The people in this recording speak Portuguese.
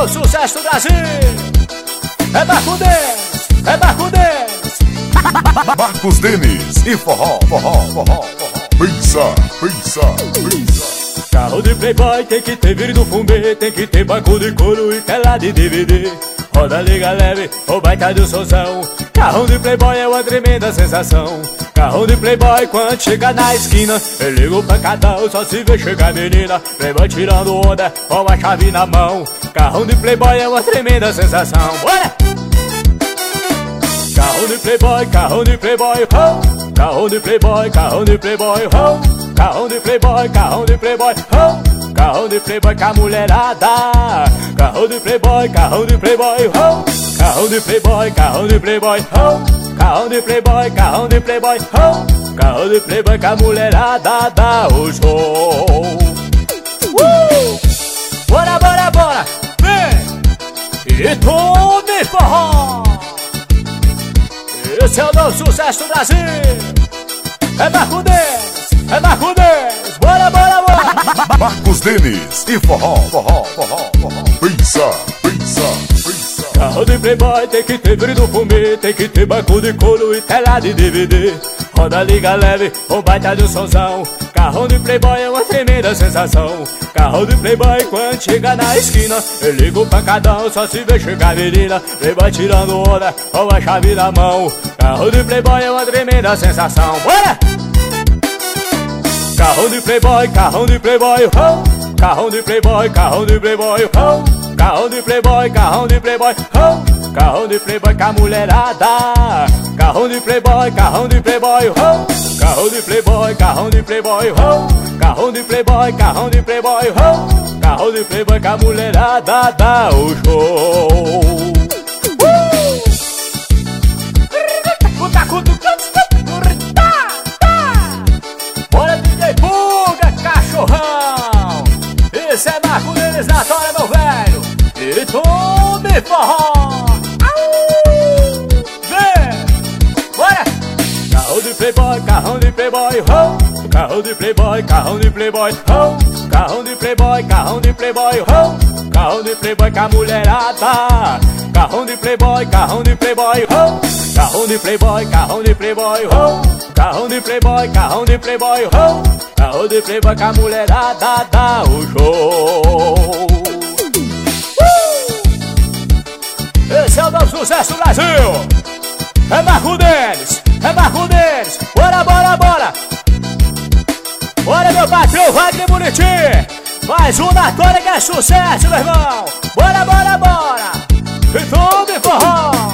o sucesso do Brasil. É Marco Denis, é Marco Denis. Marcos Denis e forró, forró, forró, forró. Pensa, pensa, pensa. Carro de playboy tem que ter vidro no fumê, tem que ter banco de couro e tela de DVD. Roda, liga leve, o baita do solzão. Carro de playboy é uma tremenda sensação. Carro de playboy quando chega na esquina, eu ligo o pancadão, só se vê chegar menina. Playboy tirando onda, com a chave na mão. Carro de playboy é uma tremenda sensação. Bora! Carro de playboy, carro de playboy, oh. Carro de playboy, carro de playboy, oh. Carro de playboy, carro de playboy, oh. Carro de playboy com a mulherada. Carro de playboy, carro de playboy, oh. Carro de playboy, carro de playboy, oh. Carro de playboy, carro de playboy, oh. Carro de playboy com a mulherada dá o show. Bora, bora, bora, vem! E tome forró! Esse é o novo sucesso do Brasil. É Marco Denis, é Marco Denis. Bora, bora, bora. Marcos Denis e forró, forró, forró, forró. Pensa, pensa, pensa. Carro de playboy tem que ter vidro no fumê, tem que ter banco de couro e tela de DVD. Roda, liga leve, o baita do solzão. Carro de playboy é uma tremenda sensação. Carro de playboy quando chega na esquina, eu ligo o pancadão, só se vê chegar menina. Playboy tirando onda, com a chave na mão. Carro de playboy é uma tremenda sensação. Bora! Carro de playboy, carro de playboy, oh. Carro de playboy, carro de playboy, oh. Carro de playboy, carro de playboy, oh. Carro de playboy com a mulherada. Carro de playboy, carro de playboy, oh. Carro de playboy, carro de playboy, oh. Carro de playboy, carro de playboy, oh. Carro de playboy com a mulherada dá o show. Bora DJ Buga, cachorrão. Esse é Marco Denis na tora, meu velho. E tome forró. Vem, bora. Carro de playboy, carro de playboy, oh. Carro de playboy, carro de playboy, oh. Carro de playboy, carro de playboy, oh. Carro de playboy com a mulherada. Carro de playboy, carro de playboy, oh. Carro de playboy, carro de playboy, oh. Carro de playboy, carro de playboy, oh. Carro de playboy com a mulherada dá o show. Esse é o novo sucesso do Brasil. É Marco Denis, é Marco Denis. Bora, bora, bora. Bora, meu patrão, Wagner Bonitinho. Mais um na tora que é sucesso, meu irmão. Bora, bora, bora.